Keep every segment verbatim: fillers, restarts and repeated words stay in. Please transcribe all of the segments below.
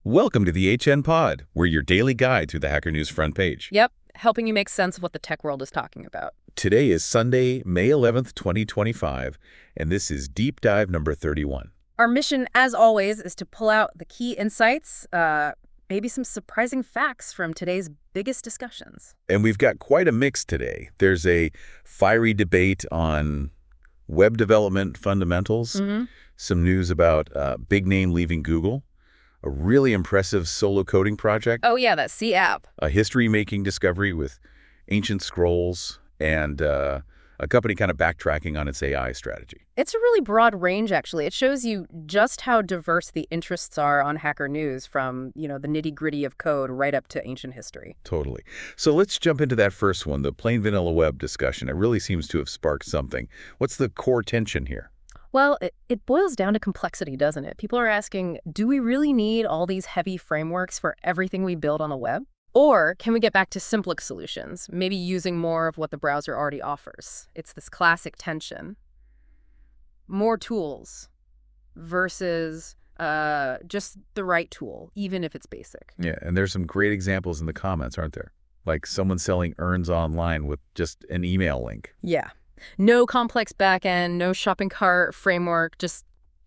Welcome to the H N Pod. We're your daily guide through the Hacker News front page. Yep, helping you make sense of what the tech world is talking about. Today is Sunday, May eleventh, twenty twenty-five, and this is Deep Dive number thirty-one. Our mission, as always, is to pull out the key insights, uh, maybe some surprising facts from today's biggest discussions. And we've got quite a mix today. There's a fiery debate on web development fundamentals, Mm-hmm. some news about uh, big name leaving Google, a really impressive solo coding project, Oh yeah, that C app. a history-making discovery with ancient scrolls, and uh, a company kind of backtracking on its A I strategy. It's a really broad range, actually. It shows you just how diverse the interests are on Hacker News, from, you know, the nitty-gritty of code right up to ancient history. Totally. So let's jump into that first one, the plain vanilla web discussion. It really seems to have sparked something. What's the core tension here? Well, it, it boils down to complexity, doesn't it? People are asking, do we really need all these heavy frameworks for everything we build on the web? Or can we get back to simpler solutions, maybe using more of what the browser already offers? It's this classic tension. More tools versus uh, just the right tool, even if it's basic. Yeah, and there's some great examples in the comments, aren't there? Like someone selling urns online with just an email link. Yeah. No complex backend, no shopping cart framework, just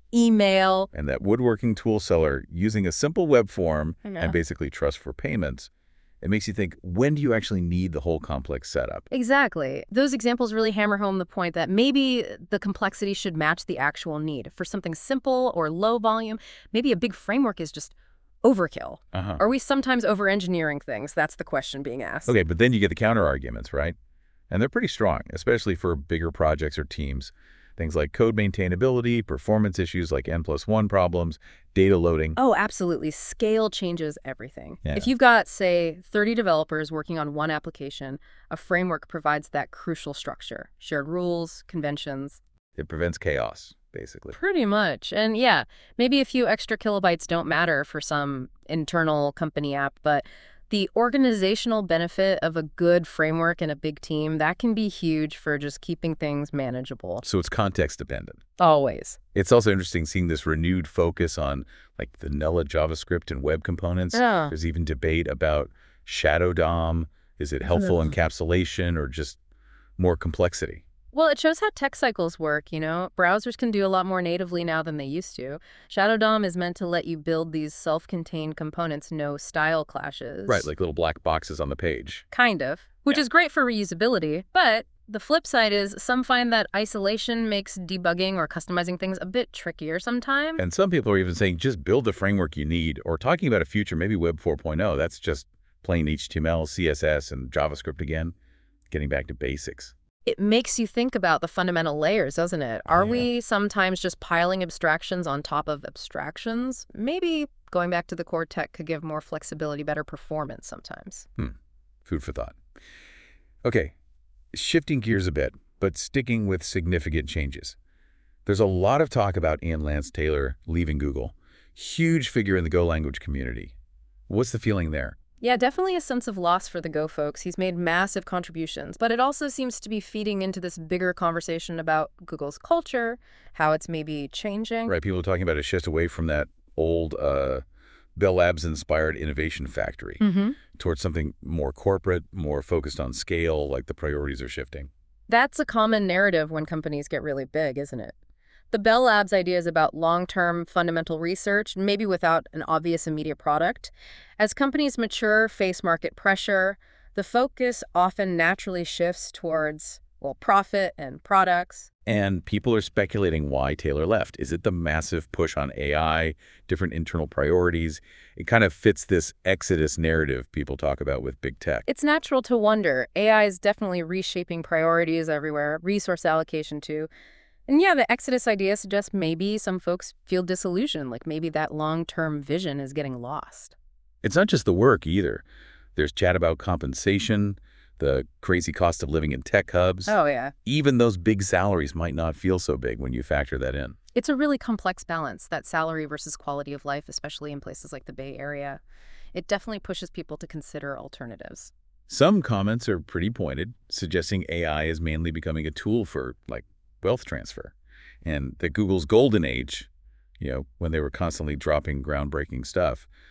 email. And that woodworking tool seller using a simple web form I know. and basically trust for payments. It makes you think, when do you actually need the whole complex setup? Exactly. Those examples really hammer home the point that maybe the complexity should match the actual need. For something simple or low volume, maybe a big framework is just overkill. Uh-huh. Are we sometimes over-engineering things? That's the question being asked. Okay, but then you get the counter arguments, right? And they're pretty strong, especially for bigger projects or teams. Things like code maintainability, performance issues like N plus one problems, data loading. Oh, absolutely. Scale changes everything. Yeah. If you've got, say, thirty developers working on one application, a framework provides that crucial structure. Shared rules, conventions. It prevents chaos, basically. Pretty much. And yeah, maybe a few extra kilobytes don't matter for some internal company app, but the organizational benefit of a good framework and a big team, that can be huge for just keeping things manageable. So it's context dependent. Always. It's also interesting seeing this renewed focus on like vanilla JavaScript and web components. Yeah. There's even debate about shadow D O M. Is it helpful encapsulation or just more complexity? Well, it shows how tech cycles work, you know? Browsers can do a lot more natively now than they used to. Shadow D O M is meant to let you build these self-contained components, no style clashes. Right, like little black boxes on the page. Kind of, which Yeah. is great for reusability, but the flip side is some find that isolation makes debugging or customizing things a bit trickier sometimes. And some people are even saying just build the framework you need, or talking about a future, maybe Web four point oh. That's just plain H T M L, C S S, and JavaScript again, getting back to basics. It makes you think about the fundamental layers, doesn't it? Are Yeah. we sometimes just piling abstractions on top of abstractions? Maybe going back to the core tech could give more flexibility, better performance sometimes. Food for thought. Okay, shifting gears a bit, but sticking with significant changes. There's a lot of talk about Ian Lance Taylor leaving Google. Huge figure in the Go language community. What's the feeling there? Yeah, definitely a sense of loss for the Go folks. He's made massive contributions, but it also seems to be feeding into this bigger conversation about Google's culture, how it's maybe changing. Right, people are talking about a shift away from that old uh, Bell Labs-inspired innovation factory Mm-hmm. towards something more corporate, more focused on scale, like the priorities are shifting. That's a common narrative when companies get really big, isn't it? The Bell Labs idea is about long-term fundamental research, maybe without an obvious immediate product. As companies mature, face market pressure, the focus often naturally shifts towards, well, profit and products. And people are speculating why Taylor left. Is it the massive push on A I, different internal priorities? It kind of fits this exodus narrative people talk about with big tech. It's natural to wonder. A I is definitely reshaping priorities everywhere, resource allocation too. And yeah, the Exodus idea suggests maybe some folks feel disillusioned, like maybe that long-term vision is getting lost. It's not just the work either. There's chat about compensation, the crazy cost of living in tech hubs. Oh, yeah. Even those big salaries might not feel so big when you factor that in. It's a really complex balance, that salary versus quality of life, especially in places like the Bay Area. It definitely pushes people to consider alternatives. Some comments are pretty pointed, suggesting A I is mainly becoming a tool for, like, wealth transfer, and that Google's golden age, you know, when they were constantly dropping groundbreaking stuff,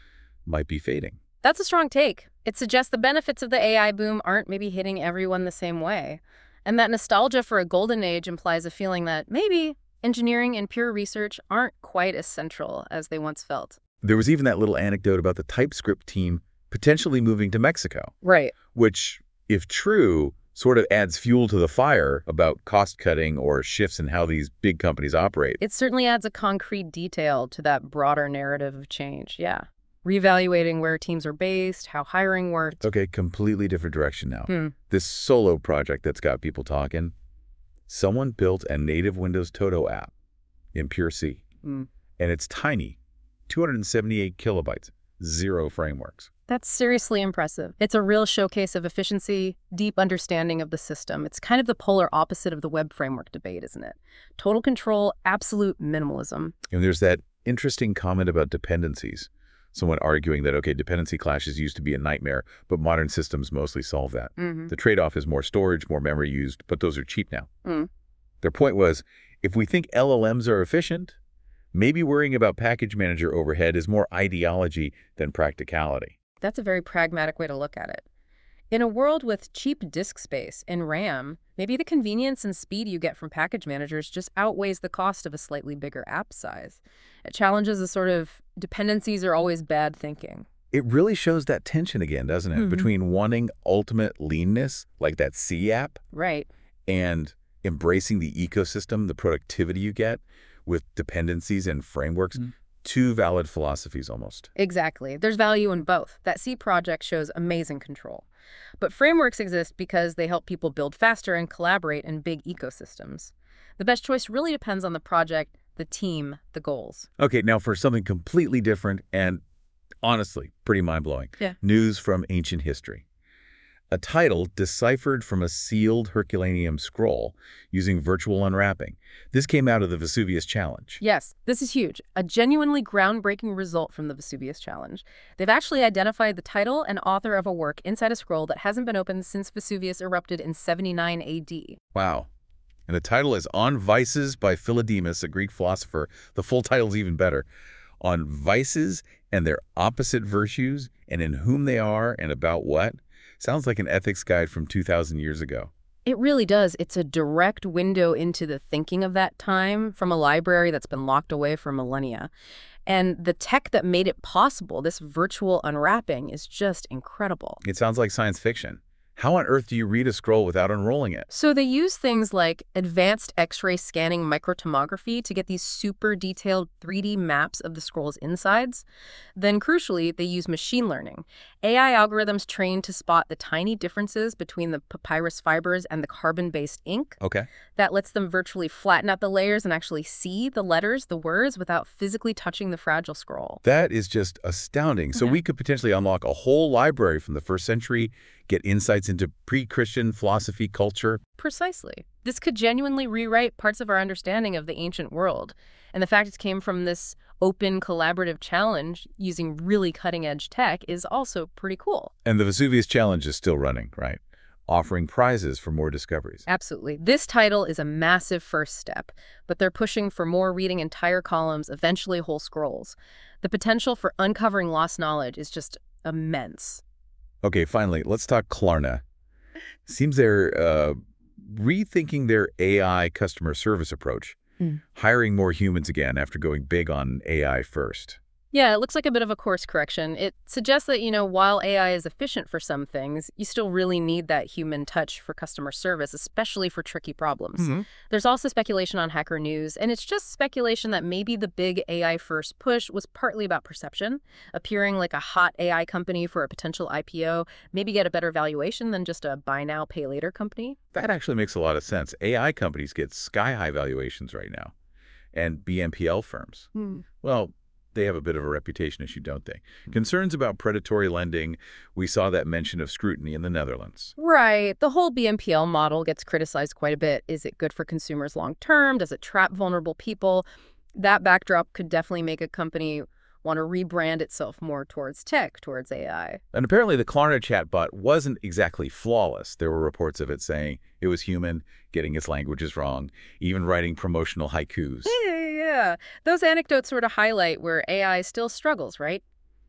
might be fading. That's a strong take. It suggests the benefits of the A I boom aren't maybe hitting everyone the same way. And that nostalgia for a golden age implies a feeling that maybe engineering and pure research aren't quite as central as they once felt. There was even that little anecdote about the TypeScript team potentially moving to Mexico. Right. Which, if true, sort of adds fuel to the fire about cost-cutting or shifts in how these big companies operate. It certainly adds a concrete detail to that broader narrative of change, yeah. Reevaluating where teams are based, how hiring worked. Okay, completely different direction now. Hmm. This solo project that's got people talking, someone built a native Windows Toto app in Pure C. Hmm. And it's tiny, two hundred seventy-eight kilobytes, zero frameworks. That's seriously impressive. It's a real showcase of efficiency, deep understanding of the system. It's kind of the polar opposite of the web framework debate, isn't it? Total control, absolute minimalism. And there's that interesting comment about dependencies. Someone arguing that, okay, dependency clashes used to be a nightmare, but modern systems mostly solve that. Mm-hmm. The trade-off is more storage, more memory used, but those are cheap now. Mm. Their point was, if we think L L Ms are efficient, maybe worrying about package manager overhead is more ideology than practicality. That's a very pragmatic way to look at it. In a world with cheap disk space and RAM, maybe the convenience and speed you get from package managers just outweighs the cost of a slightly bigger app size. It challenges the sort of dependencies are always bad thinking. It really shows that tension again, doesn't it? Mm-hmm. Between wanting ultimate leanness, like that C app, Right. and embracing the ecosystem, the productivity you get with dependencies and frameworks. Mm-hmm. Two valid philosophies almost. Exactly. There's value in both. That C project shows amazing control. But frameworks exist because they help people build faster and collaborate in big ecosystems. The best choice really depends on the project, the team, the goals. Okay, now for something completely different and honestly pretty mind-blowing. Yeah. News from ancient history. A title deciphered from a sealed Herculaneum scroll using virtual unwrapping. This came out of the Vesuvius Challenge. Yes, this is huge. A genuinely groundbreaking result from the Vesuvius Challenge. They've actually identified the title and author of a work inside a scroll that hasn't been opened since Vesuvius erupted in seventy-nine A D. Wow. And the title is On Vices by Philodemus, a Greek philosopher. The full title is even better. On vices and their opposite virtues, and in whom they are and about what. Sounds like an ethics guide from two thousand years ago. It really does. It's a direct window into the thinking of that time from a library that's been locked away for millennia. And the tech that made it possible, this virtual unwrapping, is just incredible. It sounds like science fiction. How on earth do you read a scroll without unrolling it? So they use things like advanced X-ray scanning microtomography to get these super detailed three D maps of the scroll's insides. Then crucially, they use machine learning. A I algorithms trained to spot the tiny differences between the papyrus fibers and the carbon-based ink. Okay. That lets them virtually flatten out the layers and actually see the letters, the words, without physically touching the fragile scroll. That is just astounding. So Mm-hmm. we could potentially unlock a whole library from the first century, get insights into pre-Christian philosophy, culture. Precisely. This could genuinely rewrite parts of our understanding of the ancient world. And the fact it came from this open, collaborative challenge using really cutting-edge tech is also pretty cool. And the Vesuvius Challenge is still running, right? Offering prizes for more discoveries. Absolutely. This title is a massive first step, but they're pushing for more reading entire columns, eventually whole scrolls. The potential for uncovering lost knowledge is just immense. Okay, finally, let's talk Klarna. Seems they're uh, rethinking their A I customer service approach, Mm. hiring more humans again after going big on A I first. Yeah, it looks like a bit of a course correction. It suggests that, you know, while A I is efficient for some things, you still really need that human touch for customer service, especially for tricky problems. Mm-hmm. There's also speculation on Hacker News, and it's just speculation that maybe the big A I first push was partly about perception, appearing like a hot A I company for a potential I P O, maybe get a better valuation than just a buy now, pay later company. That actually makes a lot of sense. A I companies get sky-high valuations right now. And B N P L firms, Hmm. well, they have a bit of a reputation issue, don't they? Concerns about predatory lending, we saw that mention of scrutiny in the Netherlands. Right. The whole B N P L model gets criticized quite a bit. Is it good for consumers long term? Does it trap vulnerable people? That backdrop could definitely make a company want to rebrand itself more towards tech, towards A I. And apparently the Klarna chatbot wasn't exactly flawless. There were reports of it saying it was human, getting its languages wrong, even writing promotional haikus. Yeah, yeah, yeah. Those anecdotes sort of highlight where A I still struggles, right?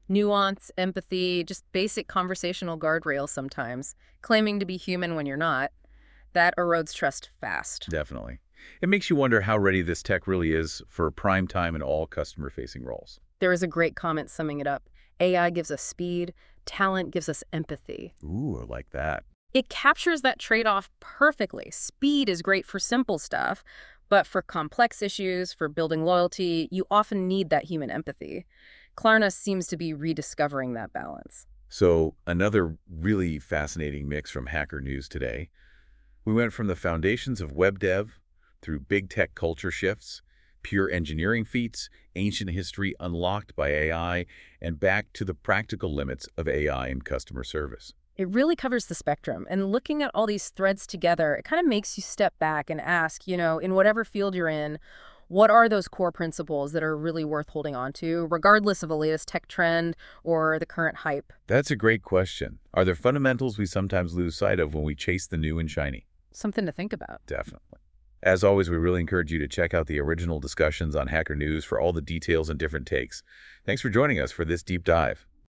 Nuance, empathy, just basic conversational guardrails sometimes, claiming to be human when you're not, that erodes trust fast. Definitely. It makes you wonder how ready this tech really is for prime time in all customer-facing roles. There is a great comment summing it up. A I gives us speed, talent gives us empathy. Ooh, I like that. It captures that trade-off perfectly. Speed is great for simple stuff, but for complex issues, for building loyalty, you often need that human empathy. Klarna seems to be rediscovering that balance. So another really fascinating mix from Hacker News today. We went from the foundations of web dev through big tech culture shifts, pure engineering feats, ancient history unlocked by A I, and back to the practical limits of A I in customer service. It really covers the spectrum, and looking at all these threads together, it kind of makes you step back and ask, you know, in whatever field you're in, what are those core principles that are really worth holding on to, regardless of the latest tech trend or the current hype? That's a great question. Are there fundamentals we sometimes lose sight of when we chase the new and shiny? Something to think about. Definitely. As always, we really encourage you to check out the original discussions on Hacker News for all the details and different takes. Thanks for joining us for this deep dive.